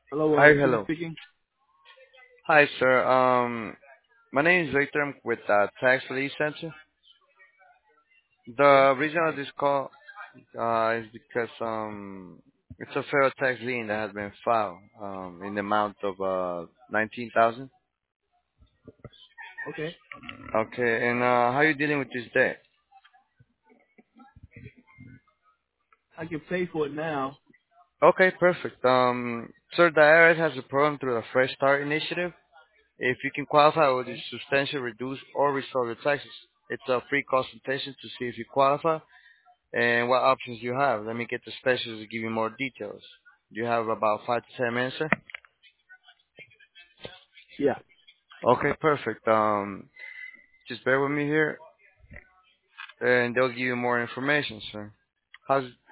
Hello, Hi, Jimmy hello. speaking. Hi, sir. My name is Victor. I'm with Tax Relief Center. Okay. The reason of this call is because it's a federal tax lien that has been filed in the amount of 19,000. Okay. Okay, and how are you dealing with this debt? I can pay for it now. Okay, perfect. Sir, the IRS has a program through the Fresh Start Initiative. If you can qualify, it will Okay. substantially reduce or restore your taxes. It's a free consultation to see if you qualify and what options you have. Let me get the specialist to give you more details. You have about 5 to 10 minutes, sir? Yeah. Okay, perfect. Just bear with me here, and they'll give you more information, sir.